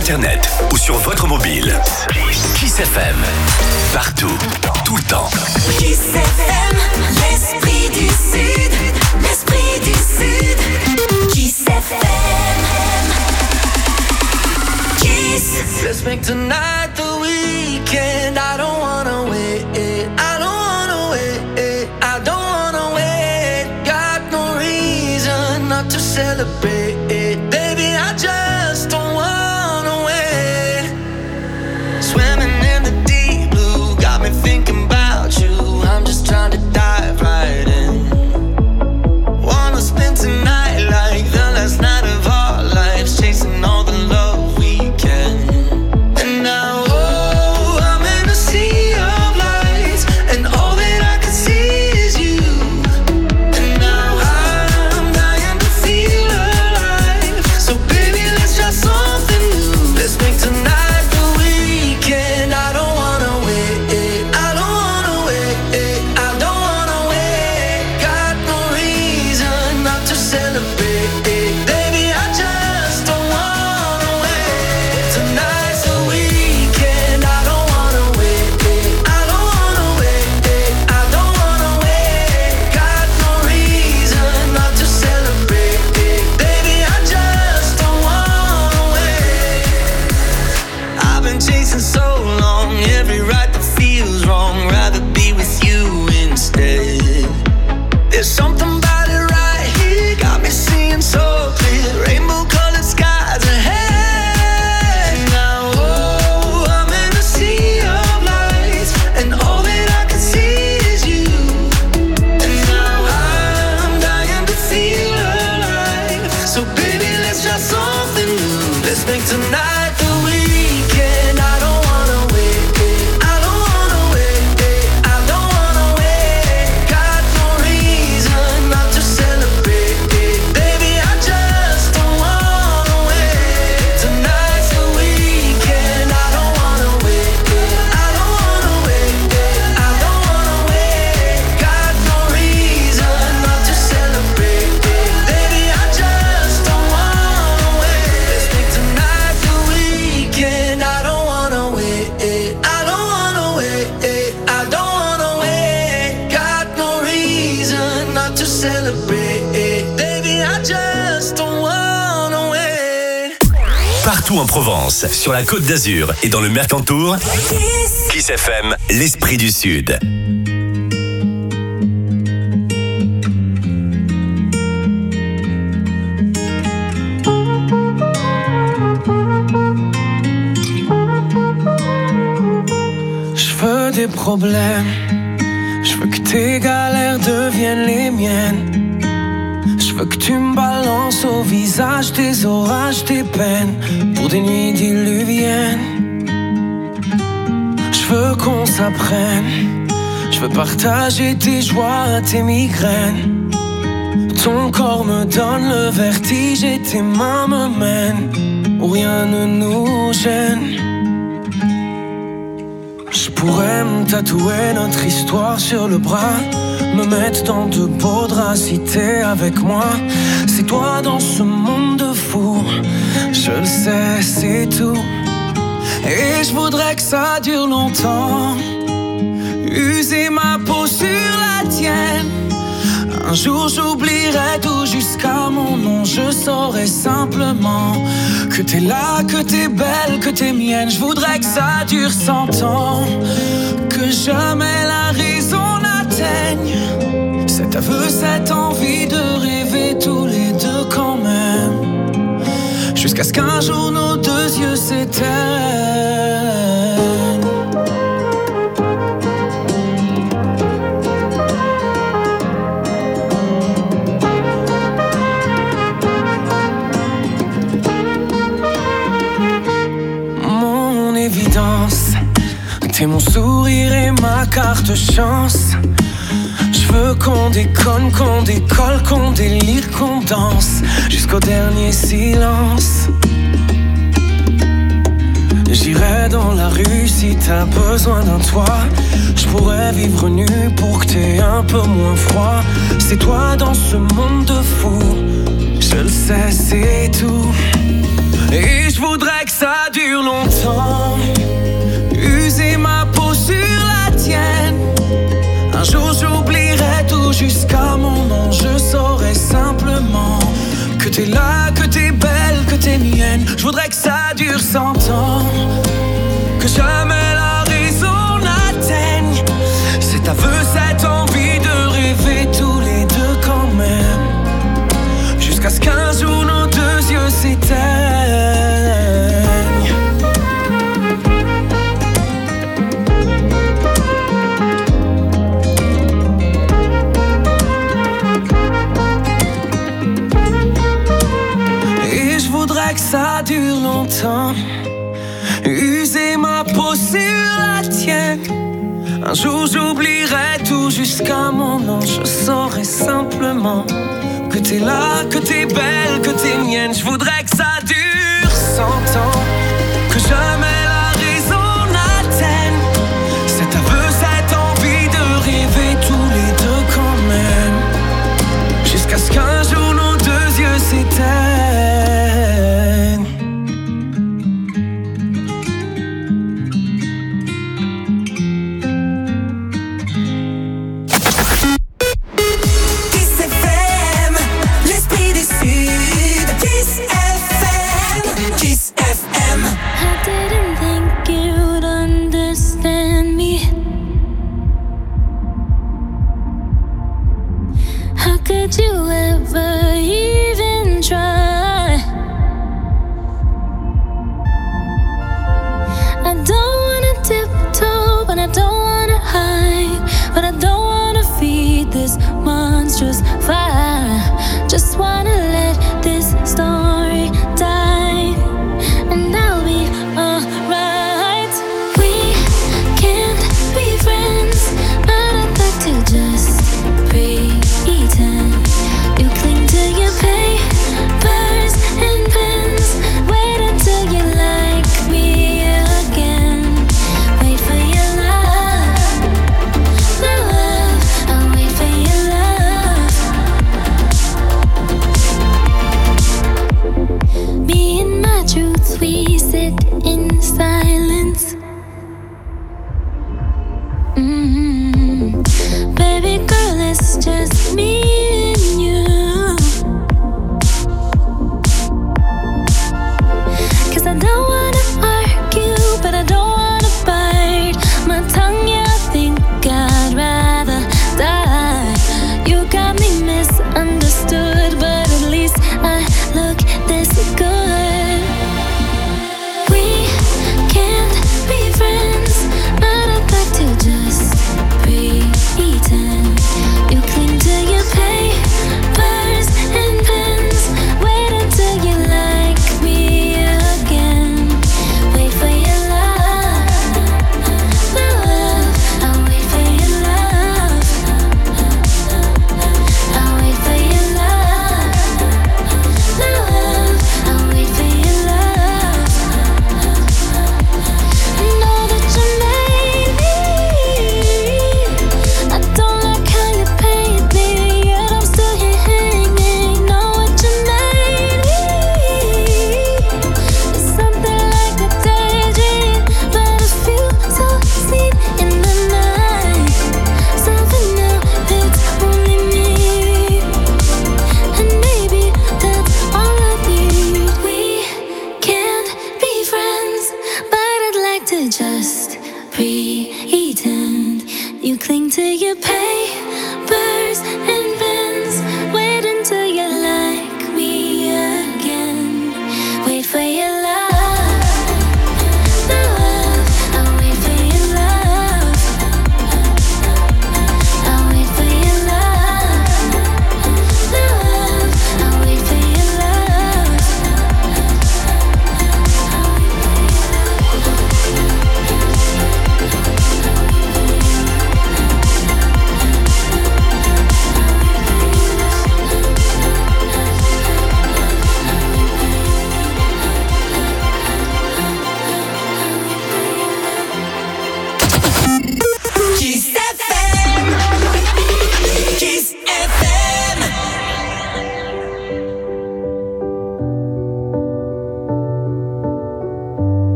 internet ou sur votre mobile. Kiss FM. Partout, tout le temps. Kiss FM, l'esprit du Sud. L'esprit du Sud. Kiss FM. Kiss. Let's make tonight the weekend. I don't wanna wait. I don't wanna wait. I don't wanna wait. Got no reason not to celebrate. Baby, I just don't wanna wait. Swimming in the deep blue got me thinking about you. I'm just trying to dive right in. Wanna spend tonight like the last night of our lives, chasing all the love we can. And now, oh, I'm in a sea of lights, and all that I can see is you. And now I'm dying to feel alive. So baby, let's try something new. Let's make tonight the weekend. I don't wanna wait. I don't wanna wait. I don't wanna wait. Got no reason not to celebrate. Baby, I just don't wanna wait. Tonight's the weekend. I don't wanna wait. I don't wanna wait. I don't wanna wait. Got no reason not to celebrate. Baby, I just don't wanna wait. I've been chasing so long, every right that feels wrong. Rather be with you instead. There's something about it right here, got me seeing so clear. Rainbow-colored skies ahead. Now, oh, I'm in a sea of lights, and all that I can see is you. And now I'm dying to feel alive. So baby, let's try something new. Let's make tonight the weekend. I don't wanna wait. I don't wanna wait. I don't wanna wait. Got no reason not to celebrate. Baby, I just don't wanna wait. Tonight's the weekend. I don't wanna wait. I don't wanna wait. I don't wanna wait. Got no reason not to celebrate. Baby, I just don't wanna wait. Let's make tonight the weekend. I don't wanna wait. I don't wanna wait. I don't wanna wait. Got no reason not to celebrate. Baby, I just don't wanna wait. Partout en Provence, sur la Côte d'Azur et dans le Mercantour. Kiss FM, l'esprit du Sud. Je veux des problèmes, je veux que tes galères deviennent les miennes. Je veux que tu me balances au visage tes orages, tes peines, pour des nuits diluviennes. Je veux qu'on s'apprenne, je veux partager tes joies, tes migraines. Ton corps me donne le vertige et tes mains me mènent où rien ne nous gêne. Je pourrais me tatouer notre histoire sur le bras, me mettre dans de beaux draps si t'es avec moi. C'est toi dans ce monde de fou, je le sais, c'est tout. Et je voudrais que ça dure longtemps, user ma peau sur la tienne. Un jour j'oublierai tout jusqu'à mon nom. Je saurai simplement que t'es là, que t'es belle, que t'es mienne. Je voudrais que ça dure 100 ans, que jamais la raison n'atteigne cet aveu, cette envie de rêver tous les deux quand même, jusqu'à ce qu'un jour nos deux yeux s'éteignent. T'es mon sourire et ma carte chance. Je veux qu'on déconne, qu'on décolle, qu'on délire, qu'on danse jusqu'au dernier silence. J'irai dans la rue si t'as besoin d'un toit. Je pourrais vivre nu pour que t'aies un peu moins froid. C'est toi dans ce monde de fous, je le sais, c'est tout. Et je voudrais que ça dure longtemps. User ma peau sur la tienne. Un jour j'oublierai tout jusqu'à mon nom. Je saurai simplement que t'es là, que t'es belle, que t'es mienne. Je voudrais que ça dure 100 ans, que jamais la raison n'atteigne cet aveu, cette envie de rêver tous les deux quand même, jusqu'à ce qu'un jour nos deux yeux s'éteignent. Et je voudrais que ça dure longtemps, user ma peau sur la tienne. Un jour j'oublierai tout jusqu'à mon nom. Je saurai simplement que t'es là, que t'es belle, que t'es mienne. Je voudrais que ça dure 100 ans, que jamais la raison n'atteigne cet aveu, cette envie de rêver tous les deux quand même, jusqu'à ce qu'un jour nos deux yeux s'éteignent.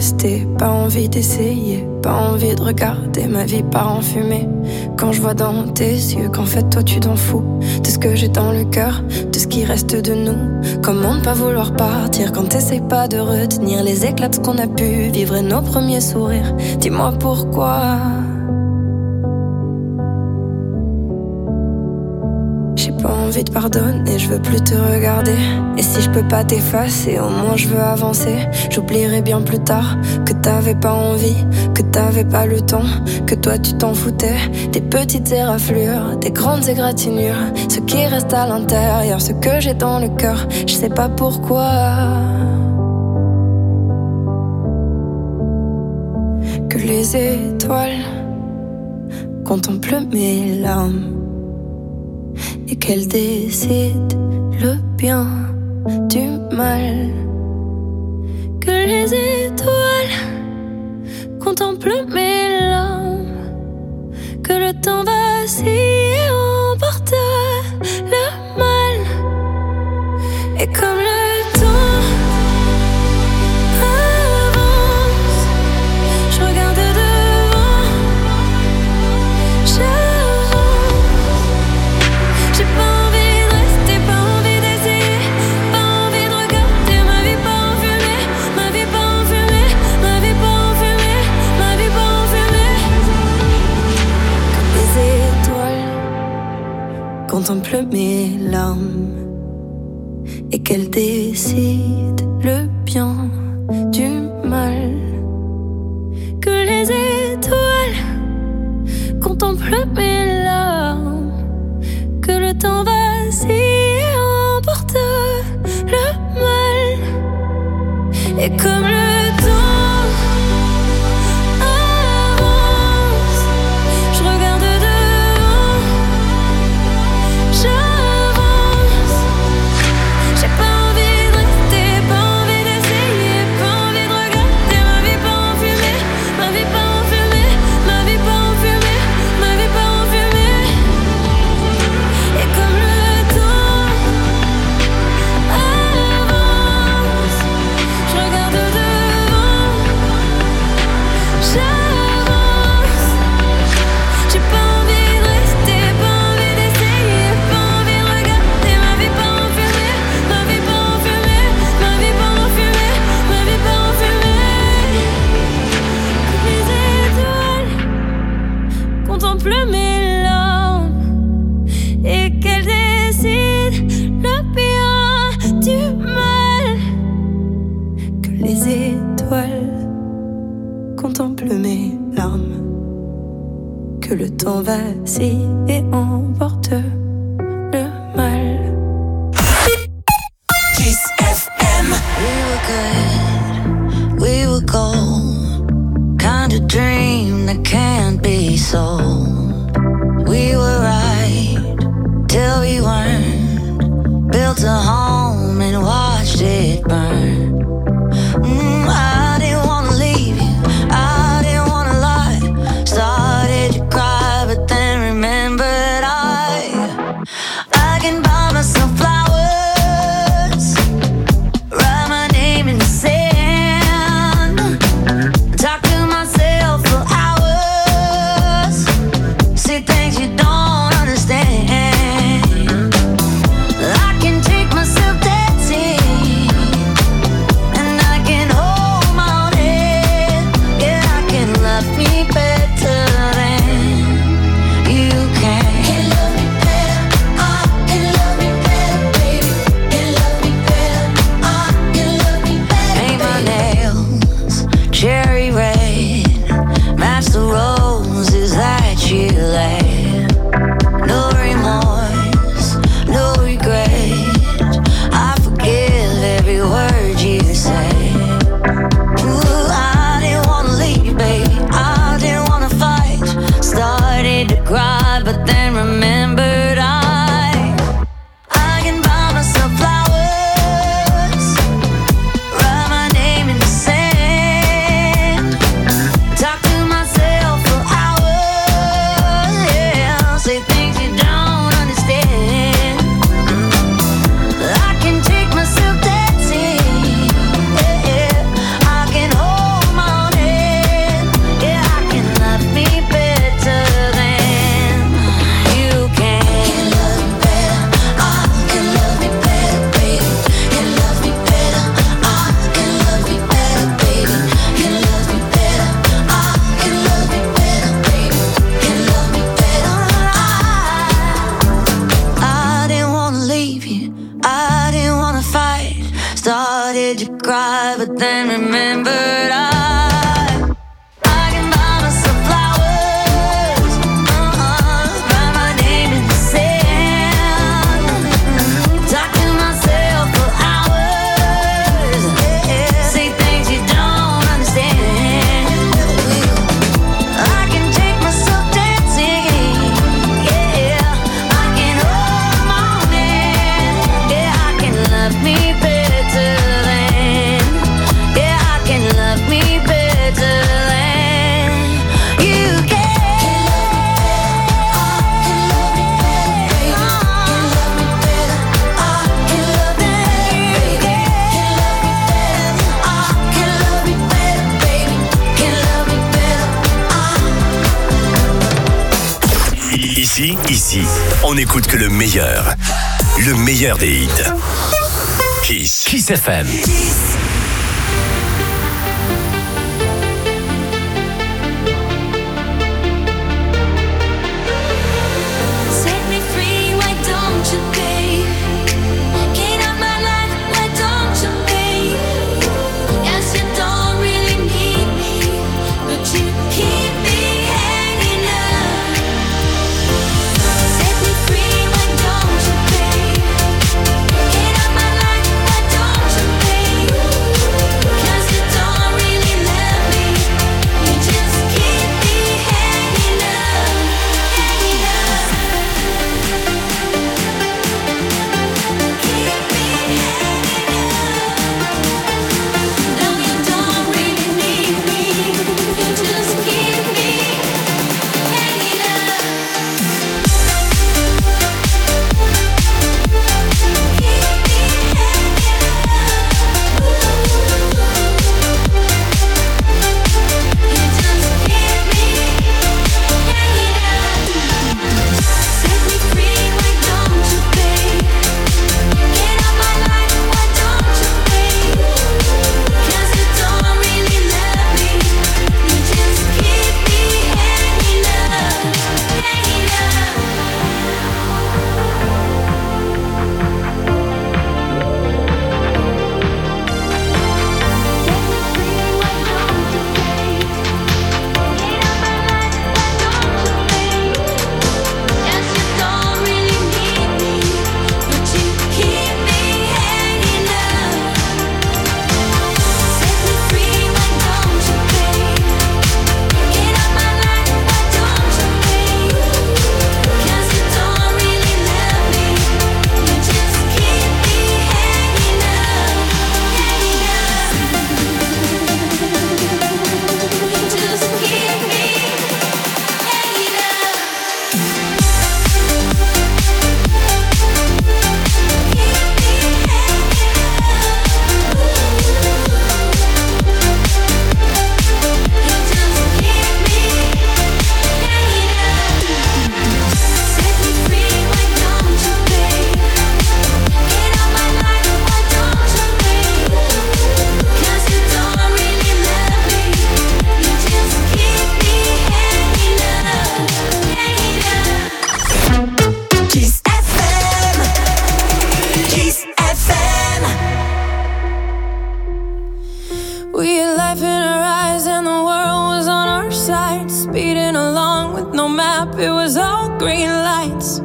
rester, pas envie d'essayer, pas envie de regarder ma vie part en fumée. Quand je vois dans tes yeux qu'en fait toi tu t'en fous de ce que j'ai dans le cœur, de ce qui reste de nous. Comment ne pas vouloir partir quand t'essayes pas de retenir les éclats de ce qu'on a pu vivre et nos premiers sourires. Dis-moi pourquoi. J'ai pas envie de pardonner, je veux plus te regarder. Et si je peux pas t'effacer, au moins je veux avancer. J'oublierai bien plus tard que t'avais pas envie, que t'avais pas le temps, que toi tu t'en foutais. Des petites éraflures, des grandes égratignures, ce qui reste à l'intérieur, ce que j'ai dans le cœur, je sais pas pourquoi. Que les étoiles contemplent mes larmes et qu'elle décide le bien du mal. Que les étoiles contemplent mes larmes, que le temps vacille et emporte le mal. Et comme le temps avance, je regarde devant, j'ai pas envie de rester, pas envie d'essayer, pas envie de regarder ma vie pas en fumée, ma vie pas en fumée, ma vie pas en fumée, ma vie pas en fumée. Que les étoiles contemplent mes larmes et qu'elles décident le bien du mal. Que les étoiles contemplent mes larmes, que le temps vacille et emporte le mal. Et comme le temps avance, je regarde devant, j'avance. J'ai pas envie de rester, pas envie d'essayer, pas envie de regarder ma vie pas en fumée, ma vie pas en fumée, ma vie pas en fumée, ma vie pas en fumée. Et comme le temps avance, je regarde devant, j'avance. J'ai pas envie de rester, pas envie d'essayer, pas envie de regarder ma vie pas en fumée, ma vie pas en fumée, ma vie pas en fumée, ma vie pas en fumée. Les étoiles contemplent mes larmes et qu'elles décident le bien du mal. Que les étoiles contemplent mes larmes, que le temps vacille et emporte le mal. Kiss FM. We were gold, kind of dream that can't be sold. We were right till we weren't. Built a home and watched it burn. I didn't wanna leave you, I didn't wanna lie. Started to cry, but then remembered I can buy myself flowers, write my name in the sand, talk to myself for hours, say things you don't understand. I can take myself dancing, and I can hold my own head. Yeah, I can love me better than you can. Can love me better, can love me better, baby. Can love me better, can love me better, Paint my baby. nails cherry red, match the roses that you laid. No remorse, no regret, I forgive every word you say. Ooh, I didn't wanna leave, baby, I didn't wanna fight. Started to cry, but then remembered I can buy myself flowers, write my name in the sand, talk to myself for hours, yeah, say things you don't understand. I can take myself dancing, yeah, I can hold my Ici, on n'écoute que le meilleur. Le meilleur des hits. Kiss FM. Set me free, why don't you, babe? Get out my life, why don't you, babe? Yes, you don't really need me, but you keep me hanging up. Set me free, why don't you, babe? Get out my life, why don't you, babe? 'Cause you don't really love me, you just keep me hanging up, hanging up. Keep me hanging up. No, you don't really need me, you just keep me hanging up. Set me free, why don't you, babe? Get out my life, why don't you, babe? 'Cause you don't really love me, you just keep me hanging up, hanging up. Yes, you don't really need me, but you keep me hanging up. Set me free, why don't you, babe? Get out my life, why don't you, babe? 'Cause you don't really love me, you just keep me hanging up, hanging up. You just keep me hanging up. Kiss FM. Kiss FM. We had life in our eyes and the world was on our side. Speeding along with no map, it was all green lights.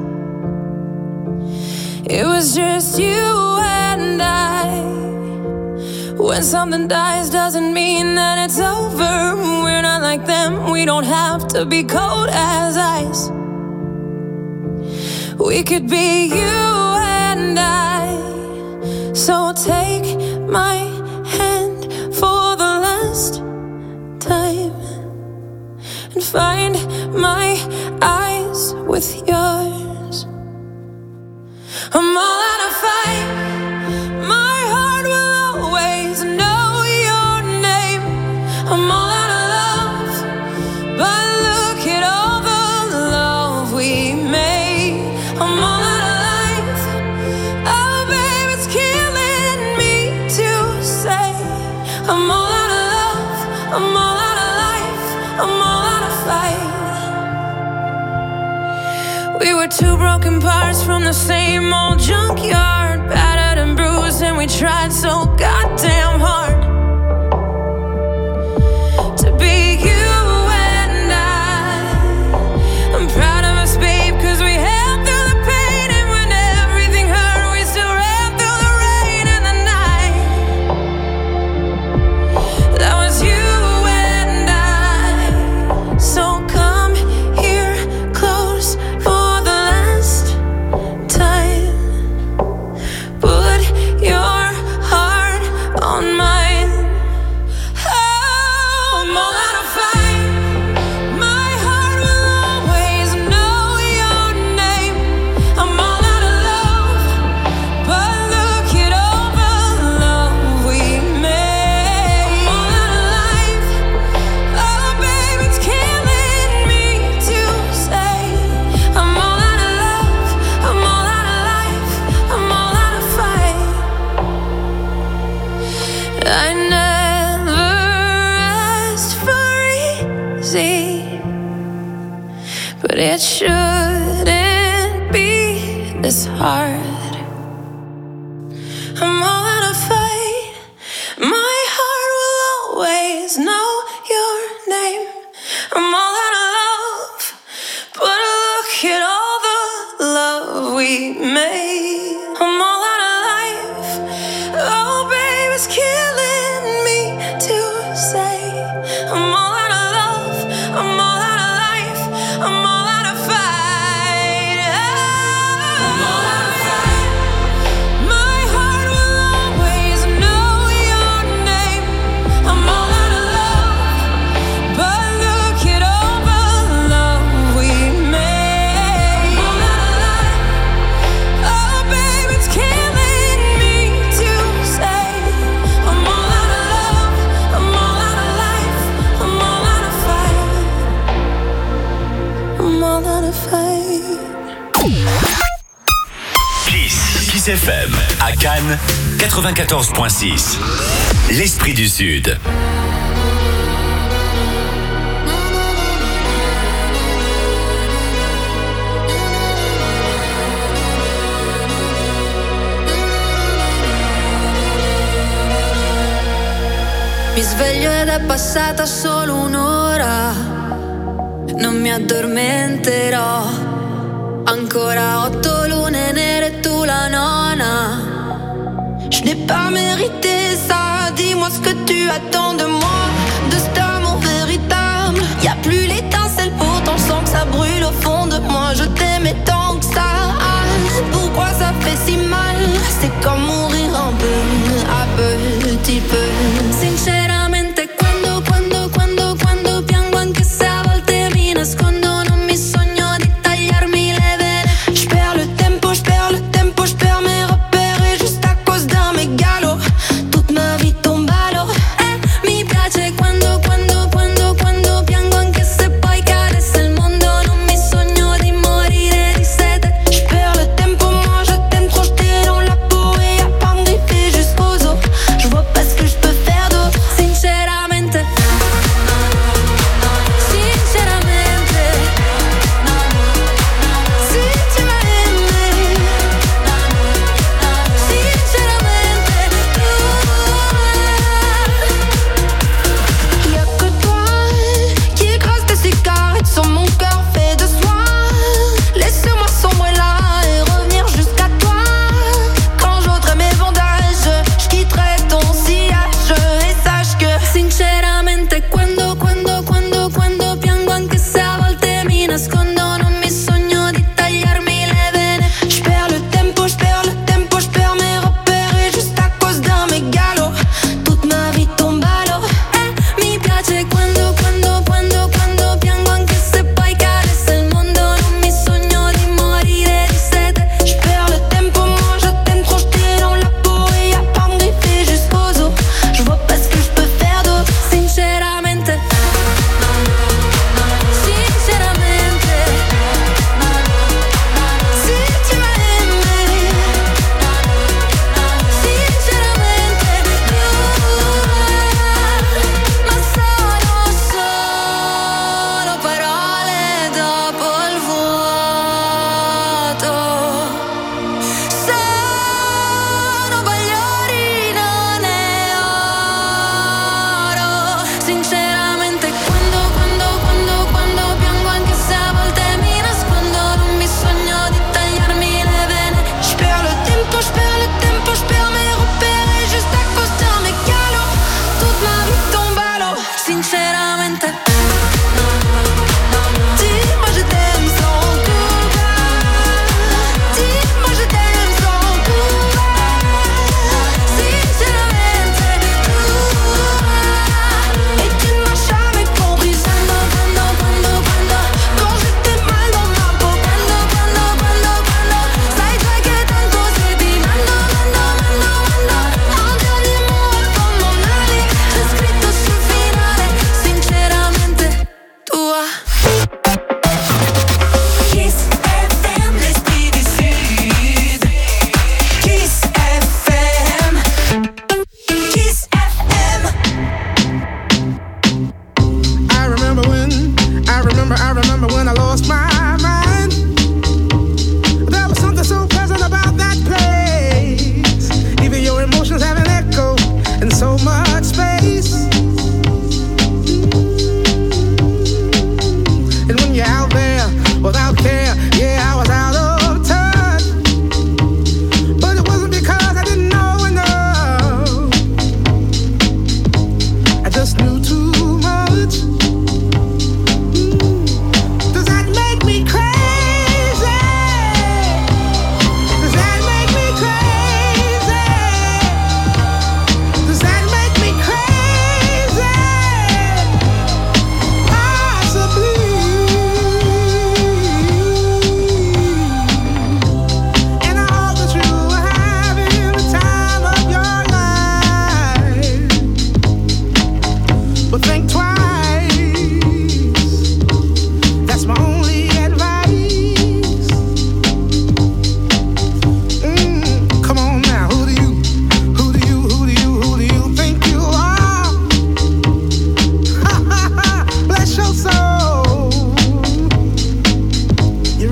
It was just you and I. When something dies doesn't mean that it's over. We're not like them, we don't have to be cold as ice. We could be you and I. So take my hand for the last time and find my eyes with yours. I'm all out of fight. My heart will always know your name. I'm all out of love, but look at all the love we made. I'm all out of life. Oh, babe, it's killing me to say. I'm all out of love. I'm all out of life. I'm all out of fight. We were two broken parts from the same old junkyard, battered and bruised, and we tried so goddamn hard to be you and I. I'm proud of us, babe, 'cause we held through the pain, and when everything hurt, we still ran through the rain and the night. That was you and I. So come here close for the last time. Put your heart on mine. shouldn't be this hard. I'm all out of fight. My heart will always know your name. I'm all out of love, but look at all the love we made. I'm all out of life. Oh, babe, it's killing me to say. I'm all out of love. I'm all out of life. I'm all out of fight. I'm all out of fight. My heart will always know your name. I'm all out of love, but look at all the love we made. I'm all out of life. Oh, babe, it's killing me to say. I'm all out of love. I'm all out of life. I'm all out of fight. I'm all out of fight. Kiss FM à Cannes 94.6. L'Esprit du Sud. Mi sveglio ed è passata solo un'ora. Non mi addormenterò. Ancora 8 lune nere e tu la nona. Je n'ai pas mérité ça. Dis-moi ce que tu attends de moi, de cet amour véritable. Y a plus l'étincelle, pourtant je sens que ça brûle au fond de moi. Je t'aimais tant que ça. Pourquoi ça fait si mal? C'est comme mourir un peu, à petit peu. Sinceramente quando piango, anche se a volte mi nascondo, non mi sogno di tagliarmi le vene. Je perds le tempo, je perds mes repères. Et juste à cause d'un mégalo, toute ma vie tombe à l'eau. Mi piace quando piango, anche se poi cade, se il mondo non mi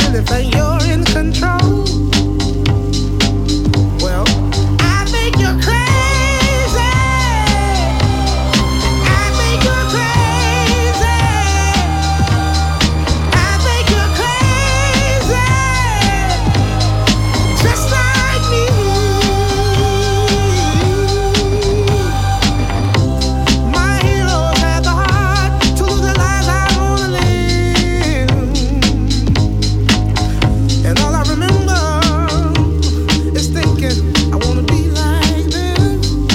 really think you're in control. Well, I think you're crazy. I think you're crazy. I think you're crazy. Just like me. My heroes had the heart to lose their lives out on a limb. And all I remember is thinking, I wanna be like them.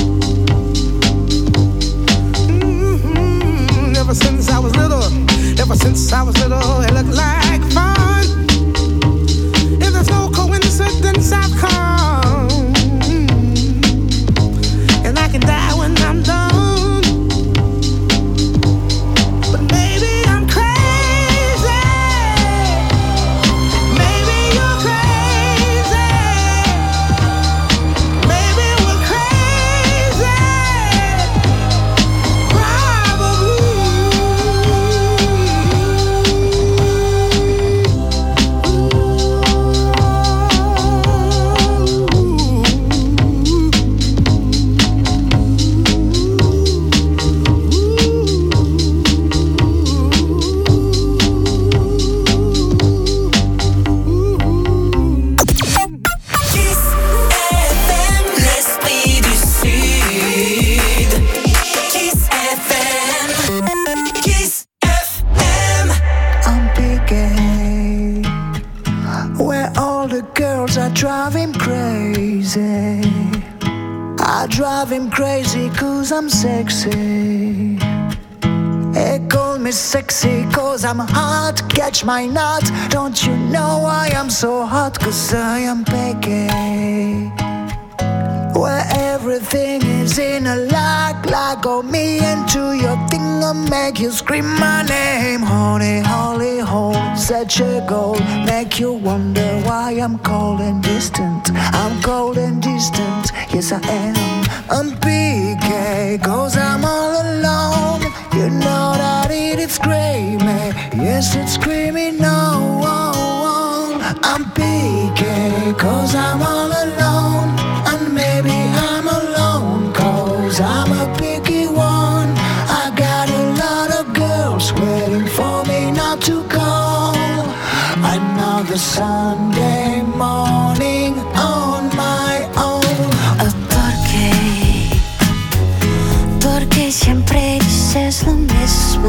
Ever since I was little, it looked like fun. If there's no coincidence, I've come. And I can die when I'm done. But maybe I'm crazy. Maybe you're crazy. Maybe we're crazy. Kiss FM, l'esprit du Sud. Kiss FM. Kiss FM. I'm picking where all the girls are driving crazy. I drive him crazy cause I'm sexy. They call me sexy cause I'm hot. Catch my nut. Don't you know why I'm so hot? Cause I am picky. Where everything is in a lock on me into your thing. I'll make you scream my name. Honey, holy hole, such a goal. Make you wonder why I'm cold and distant. I'm cold and distant, yes I am. I'm PK, cause I'm all alone. You know that it's screaming, yes it's screaming no. I'm PK, cause I'm all alone. And maybe I'm alone, cause I'm a picky one. I got a lot of girls waiting for me not to call. Another Sunday morning on my own. Porque siempre dices lo mismo.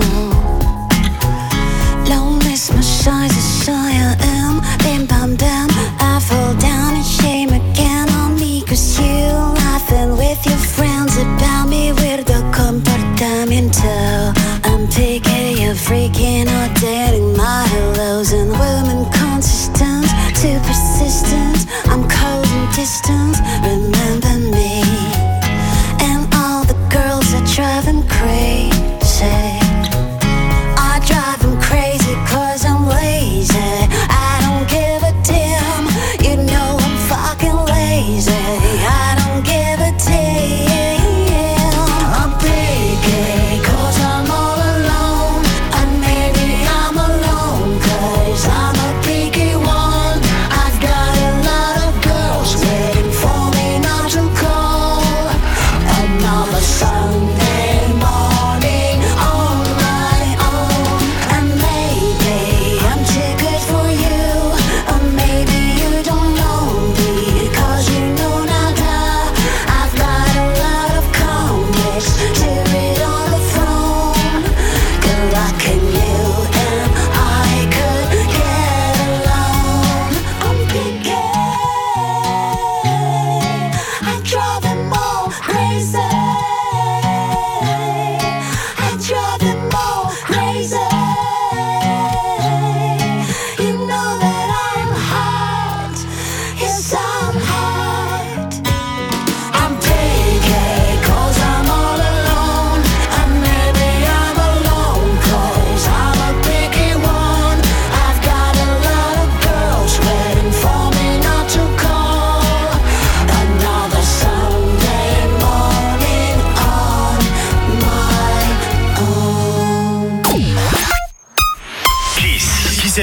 Lo mismo soy, I am. Bim bam bam, I fall down and shame again on me. Cause you laughing with your friends about me. Weirdo comportamiento. I'm picky, you're freaking out, dating my hellos. And women consistent, too persistent. I'm cold and distant, remember me. And all the girls that drive him crazy. I drive him crazy cause I'm lazy. I don't give a damn. You know I'm fucking lazy. I don't give a damn. I'm picky, cause I'm all alone. And maybe I'm alone, cause I'm a picky one. I got a lot of girls waiting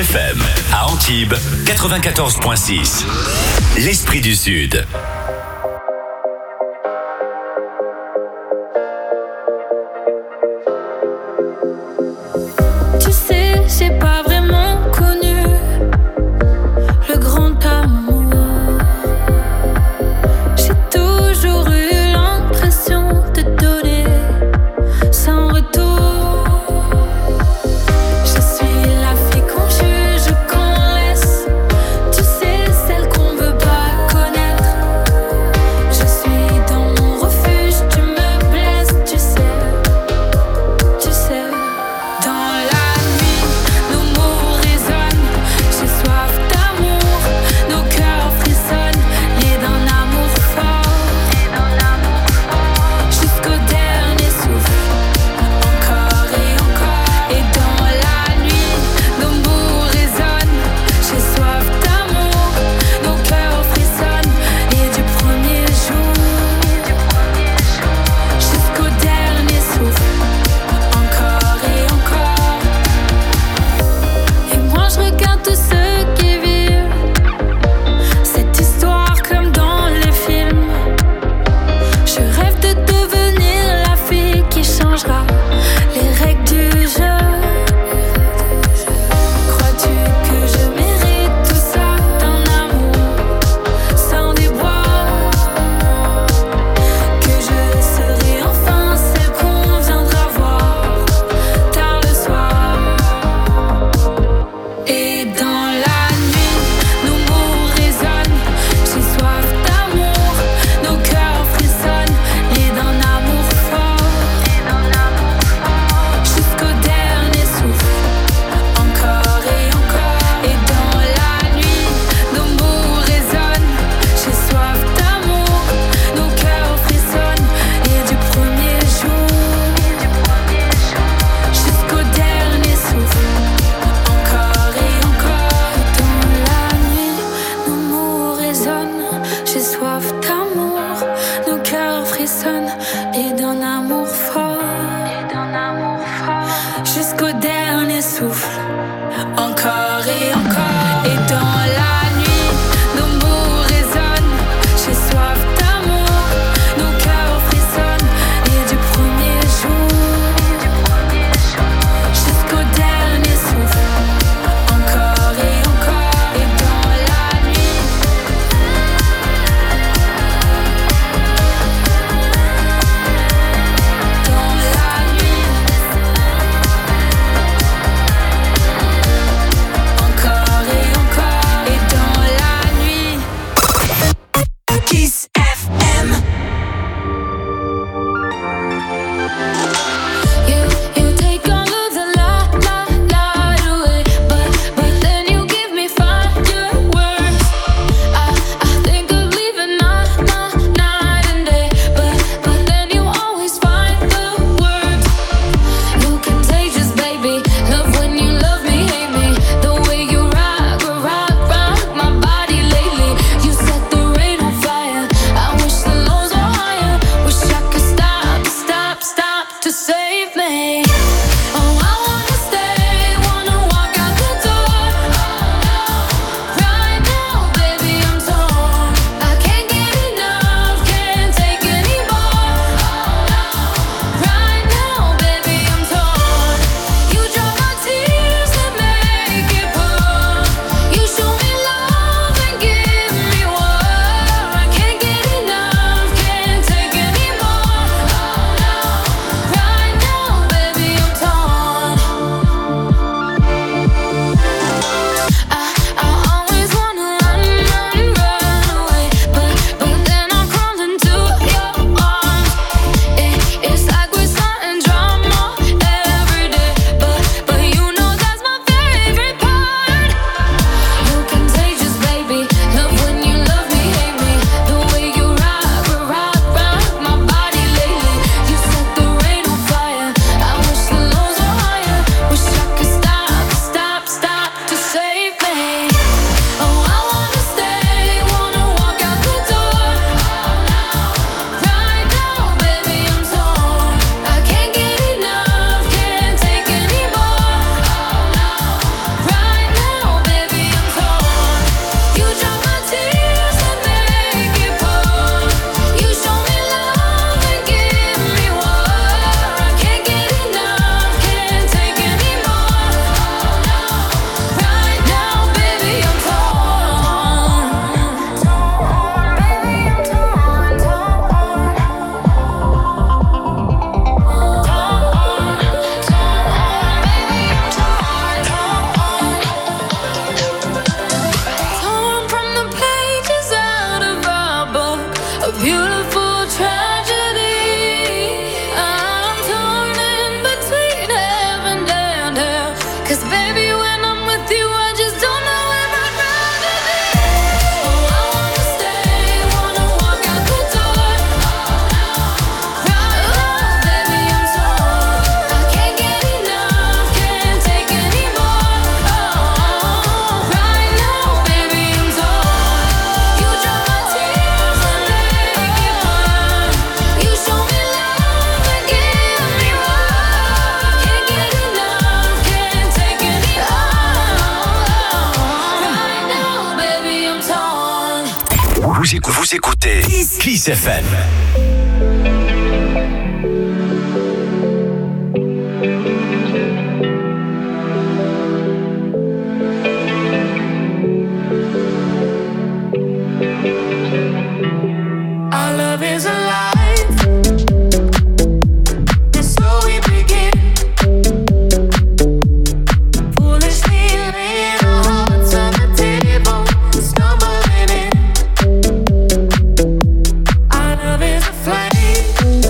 FM, à Antibes, 94.6. L'Esprit du Sud. Tu sais, j'ai pas vraiment connu le grand amour. J'ai toujours eu l'impression de donner sans retour. Je suis la fille qu'on juge, qu'on laisse. Tu sais, celle qu'on veut pas connaître. Vous écoutez Kiss FM. Our love is alive, and so we begin. Foolishly laying our hearts on the table, stumbling in. Our love is a flame,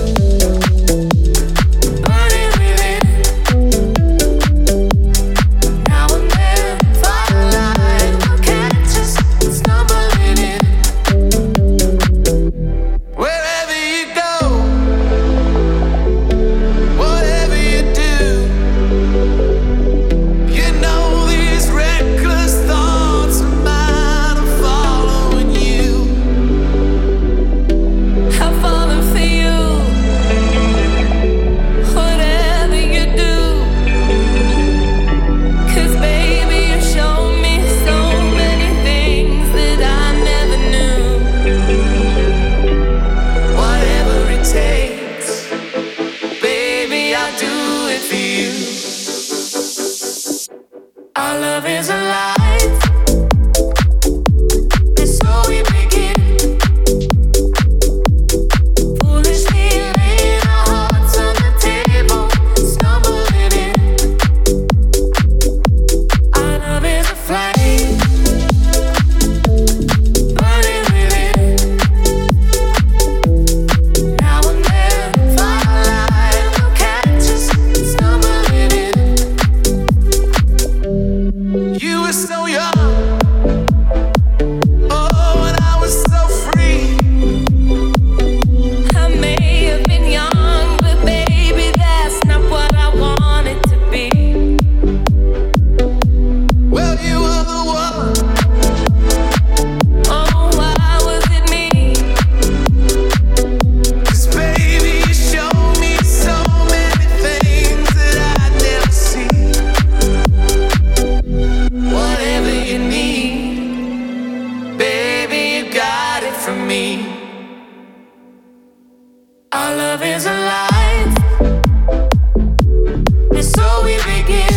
burning within. Now and then, firelight will catch us stumbling in. Wherever you go, whatever you do, you know these reckless thoughts of mine are following you. I'm falling for you, whatever you do. 'Cause baby, you showed me so many things that I never knew. Whatever it takes, baby, I'll do it for you. Our love is alive, and so we begin. Foolishly laying our hearts on the table, stumbling in. Our love is a flame, burning within. Now and then, firelight will catch us stumbling in. You were so young, oh, and I was so free. I may have been young, but baby, that's not what I wanted to be. Well, you were the one. Oh, why was it me? 'Cause baby, you showed me so many things that I'd never see. Whatever you need, baby, you got it from me. Our love is alive, and so we begin.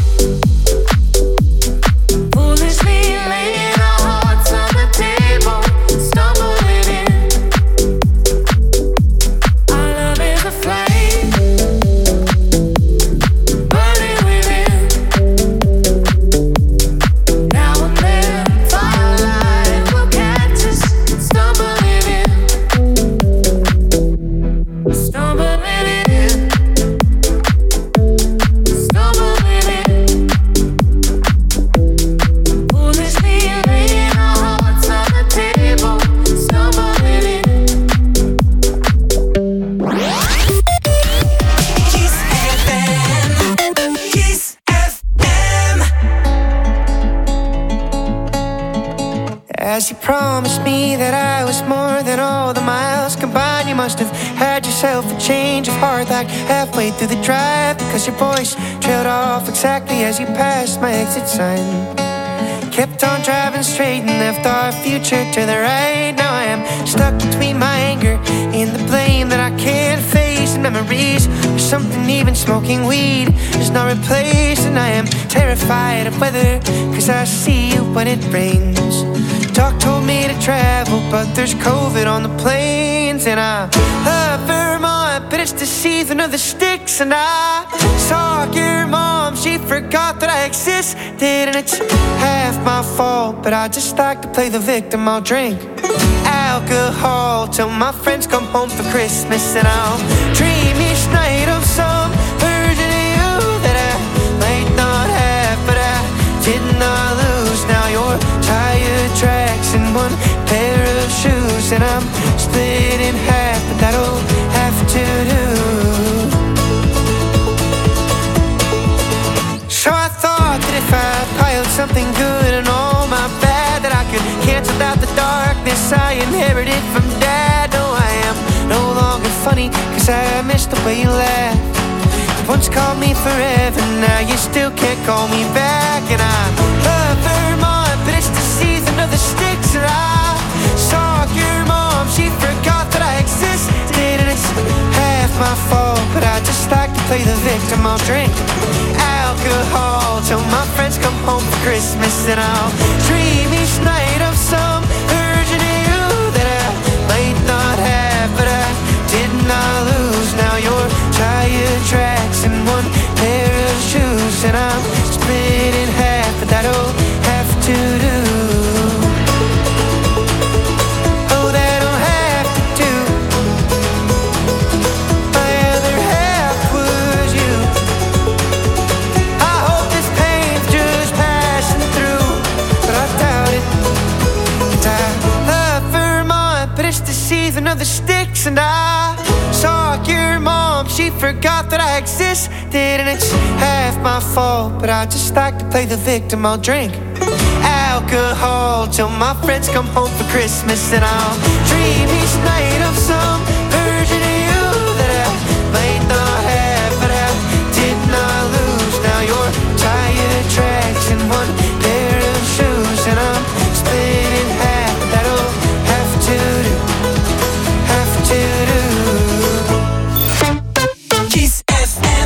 Foolishly laying our hearts on the table, stumbling in. Our love is a flame, burning within. Now and then, firelight will catch us stumbling in. Stumbling in. Stumbling in. Foolishly laying our hearts on the table, stumbling in. Kiss FM. Kiss FM. As you promised me that I was more than all the miles combined, you must have had yourself a change of heart like halfway through the drive, because your voice trailed off exactly as you passed my exit sign. Kept on driving straight and left our future to the right. Now I am stuck between my anger and the blame that I can't face, and memories of something even smoking weed is not replaced. And I am terrified of weather, 'cause I see you when it rains. Doc told me to travel, but there's COVID on the planes. And I love Vermont, but it's the season of the sticks. And I saw your mom, she forgot that I existed. And it's half my fault, but I just like to play the victim. I'll drink alcohol till my friends come home for Christmas. And I'll dream each night of some version of you that I might not have, but I did not lose. Now you're tire tracks and one pair of shoes, and I'm split in half, but that'll have to do. So I thought that if I piled something good and all my bad, that I could cancel out the darkness I inherited from Dad. No, I am no longer funny, 'cause I miss the way you laugh. You once called me forever, now you still can't call me back. And I love Vermont, but it's the season of the sticks. And I saw you play the victim. I'll drink alcohol till my friends come home for Christmas, and I'll dream each night of some version of you that I might not have, but I did not lose. Now you're tired tracks and one pair of shoes, and I'm split in half, but that'll have to do. Oh, that'll have to do. My other half was you. I hope this pain's just passing through, but I doubt it. And I love Vermont, but it's the season of the sticks, and I saw your mom, she forgot that I existed, and it's half my fault, but I just like to play the victim. I'll drink alcohol till my friends come home for Christmas, and I'll dream each night of some version of you that I might not have, but I did not lose. Now you're tired tracks and one pair of shoes, and I'm split in half. That'll have to do, have to do. Kiss FM.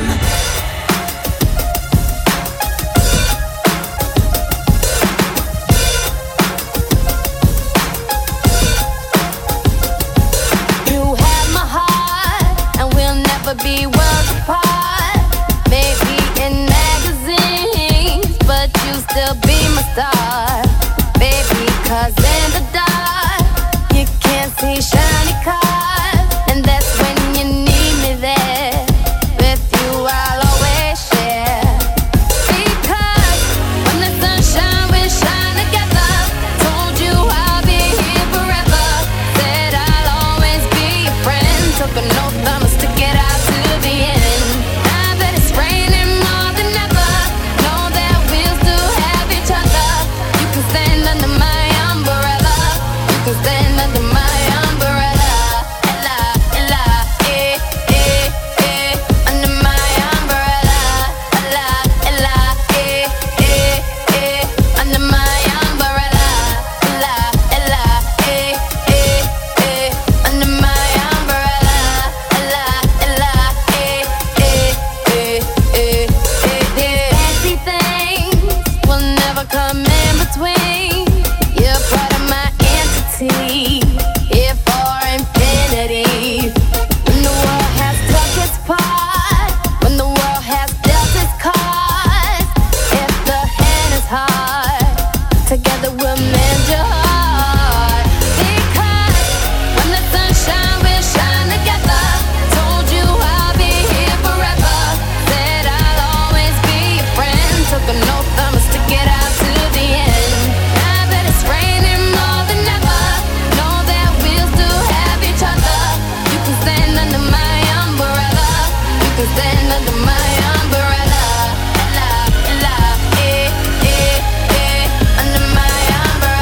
You have my heart, and we'll never be worlds apart. Maybe in magazines, but you still be my star. Baby, 'cause in the dark, you can't see shiny cars, and that's when you need me there. With you, I'll always share. Because when the sunshine, we shine together. Told you I'll be here forever. Said I'll always be your friend. Took an oath, I'ma stick it out to the end. Now that it's raining more than ever, know that we'll still have each other. You can stand under my umbrella. You can stand under my umbrella. Ella, Ella, eh, eh, eh. Under my umbrella. Ella, Ella, eh, eh, eh. Under my umbrella. Ella, Ella, eh, eh, eh. Under my umbrella. Ella, Ella, eh, eh, eh, eh, eh. Fancy things will never come in between. You're part of my entity, here for infinity. When the world has took its part, when the world has dealt its cards, if the hand is hard, together we'll mend your heart. Because when the sunshine, we'll shine together. Told you I'll be here forever. Said I'll always be your friend. Took an oath, I'ma stick it out to the end. Now that it's raining more than ever, know that we'll still have each other. You can stand under my umbrella. You can stand under my umbrella. Ella, Ella, eh, eh, eh. Under my umbrella.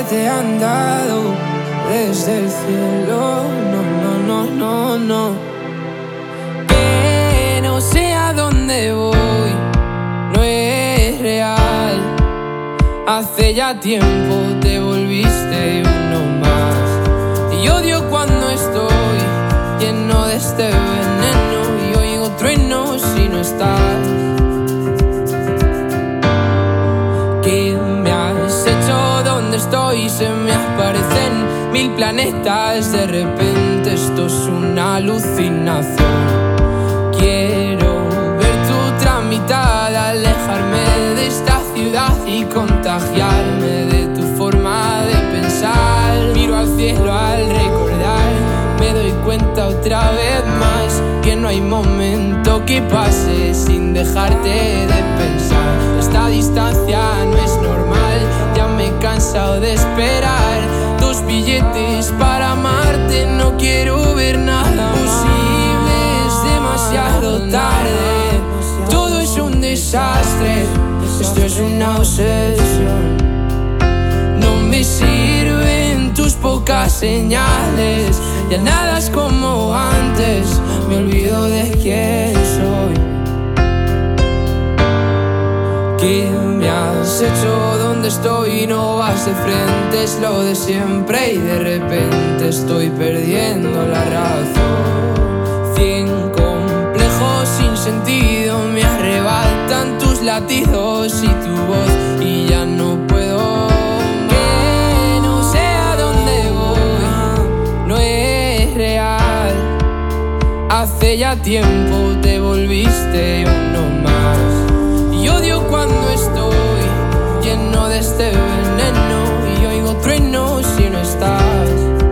te han dado desde el cielo. No. Que no sé a dónde voy, no es real. Hace ya tiempo te volviste uno más. Y odio cuando estoy lleno de este veneno y oigo truenos si no estás. ¿Qué me has hecho? ¿Dónde estoy? Se me aparecen 1000 planetas. De repente esto es una alucinación. Quiero ver tu tramitada, alejarme de esta ciudad y contagiarme de tu forma de pensar. Miro al cielo al recordar, me doy cuenta otra vez más que no hay momento que pase sin dejarte de pensar. Esta distancia no es normal, ya me he cansado de esperar. 2 billetes para amarte, no quiero ver nada posible, es demasiado tarde. Todo es un desastre, esto es una obsesión. No me sirven tus pocas señales, ya nada es como antes, me olvido de quién soy. ¿Qué me has hecho? ¿Dónde estoy? No vas de frente, es lo de siempre y de repente estoy perdiendo la razón. 100 complejos sin sentido me arrebatan tus latidos y tu voz y ya no puedo. Que no sé a dónde voy, no es real. Hace ya tiempo te volviste uno más. Y odio cuando estoy lleno de este veneno y oigo truenos si no estás.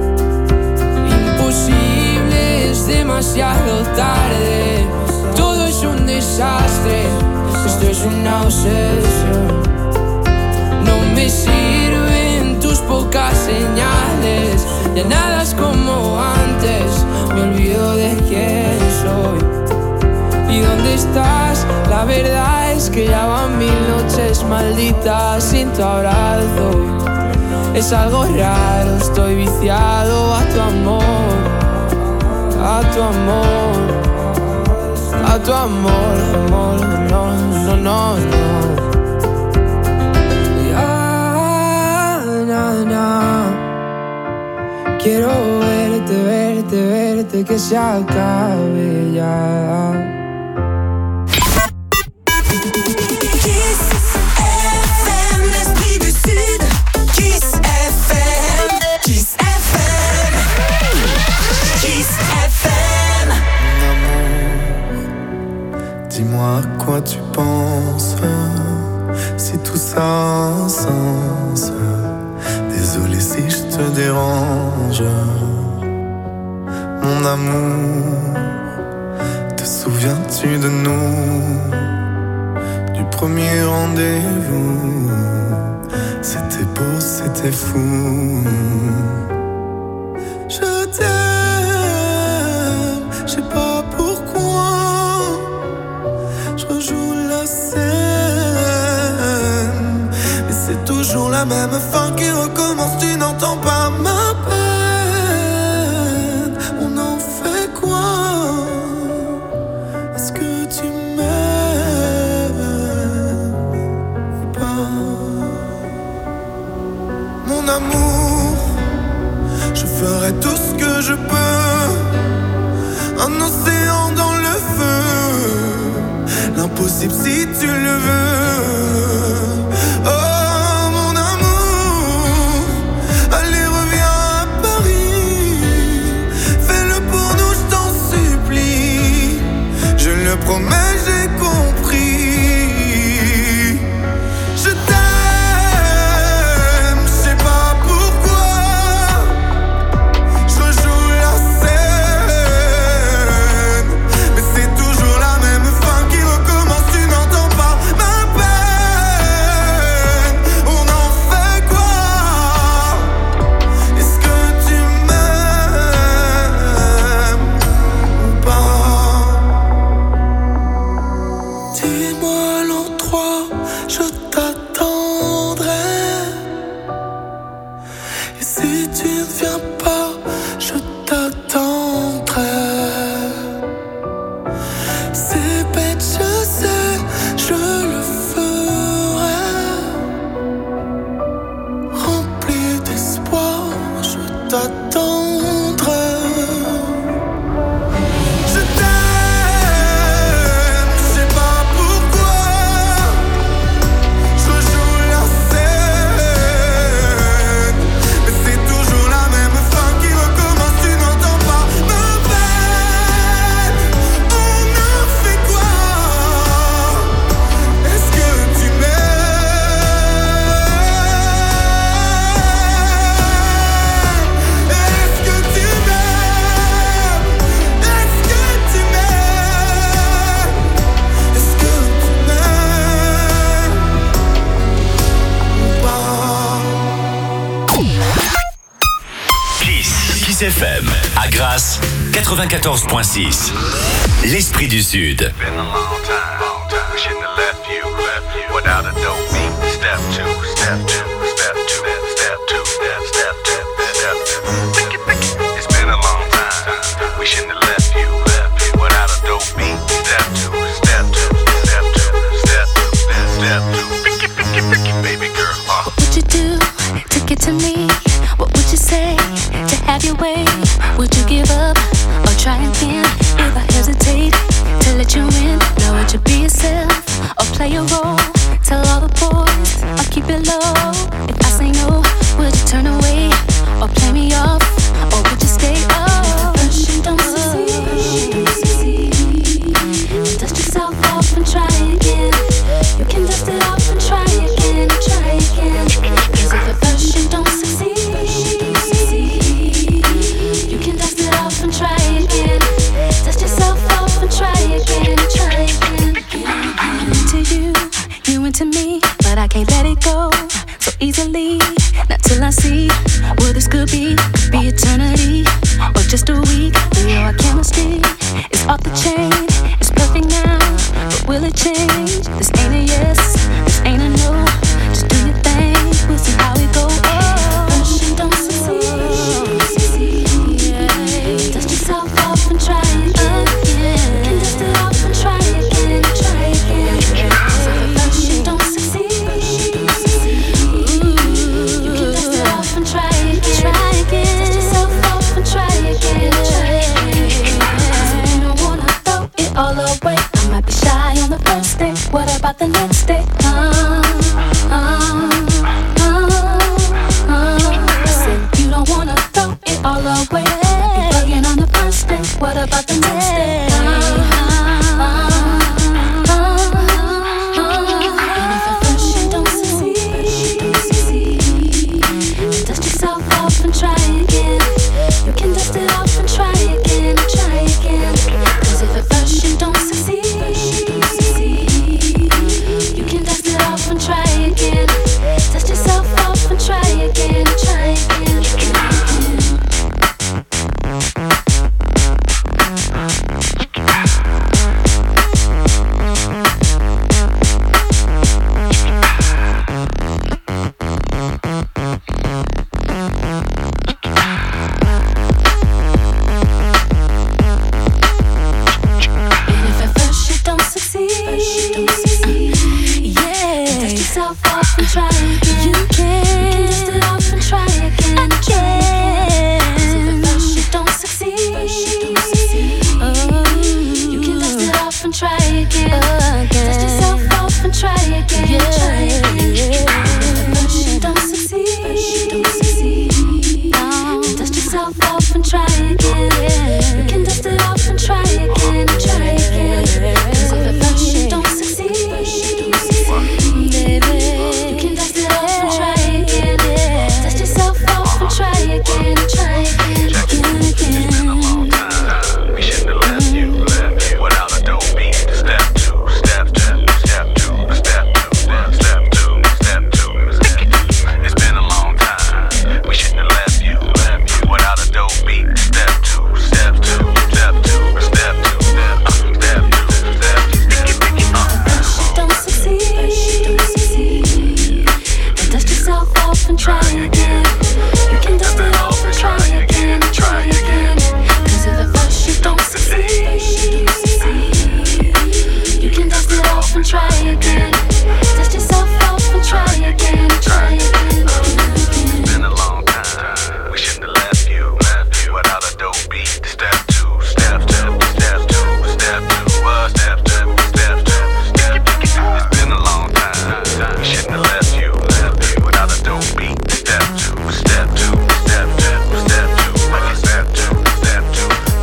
Imposible, es demasiado tarde. Todo es un desastre, esto es una obsesión. No me sirven tus pocas señales, ya nada es como antes, me olvido de quién soy. ¿Y dónde estás? La verdad es que ya van 1000 noches malditas sin tu abrazo. Es algo raro, estoy viciado a tu amor, a tu amor, a tu amor, amor, no. Quiero verte, que se acabe ya. Dis-moi à quoi tu penses, si tout ça a un sens. Désolé si je te dérange. Mon amour, te souviens-tu de nous, du premier rendez-vous? C'était beau, c'était fou. Je t'aime, je sais pas pourquoi. Je rejoue la scène, mais c'est toujours la même fin qui recommence. Tu n'entends pas ma peine. On en fait quoi? Est-ce que tu m'aimes ou pas? Mon amour, je ferai tout ce que je peux. Un océan dans le feu, l'impossible si tu le veux. Oh mon amour, allez reviens à Paris. Fais-le pour nous, je t'en supplie. Je le promets, j'ai compris. Je t'aime, je sais pas pourquoi. Je rejoue la scène, mais c'est toujours la même fin qui recommence. Tu n'entends tenterai. C'est bête, je sais, je le ferai. Rempli d'espoir, je t'attendrai. Je t'aime, je sais pas pourquoi. Je joue la scène, mais c'est toujours la même fin qui recommence. Tu n'entends pas ma peine. On a fait quoi? Est-ce que tu m'aimes? Est-ce que tu m'aimes? Est-ce que tu m'aimes? Est-ce que tu m'aimes ou pas? Kiss FM, à Grasse, 94.6. L'Esprit du Sud. Been a long time. We shouldn't have left you without a dope beat. Step two, step two, step two, step two, step two, step two. It's been a long time. We shouldn't have left you without a dope beat. Step two, step two, step two, step two, step two. Baby girl. What would you do to get to me? What would you say to have your way? Would you give up or try again? If I hesitate to let you in, now would you be yourself or play a role? Tell all the boys I'll keep it low. If I say no, would you turn away or play me off? Or would you stay? Oh, if you don't succeed, dust yourself off and try again. You can dust it off and try again, try again. 'Cause if at first you don't succeed, you can dust it off and try again. Dust yourself off and try again, try again. Into you, you into me, but I can't let it go so easily. Not till I see what this could be eternity or just a week. We know our chemistry is off the chain. It's perfect now, but will it change? This ain't a yes, this ain't a no. Just do your thing, we'll see how it goes. First you don't succeed, dust yourself off and try again. You can dust it off and try again, try again. So first you don't succeed, you can dust it off and try again, try again. Dust yourself off and try again, try again. You don't wanna throw it all away. I might be shy on the first day. What about the next day?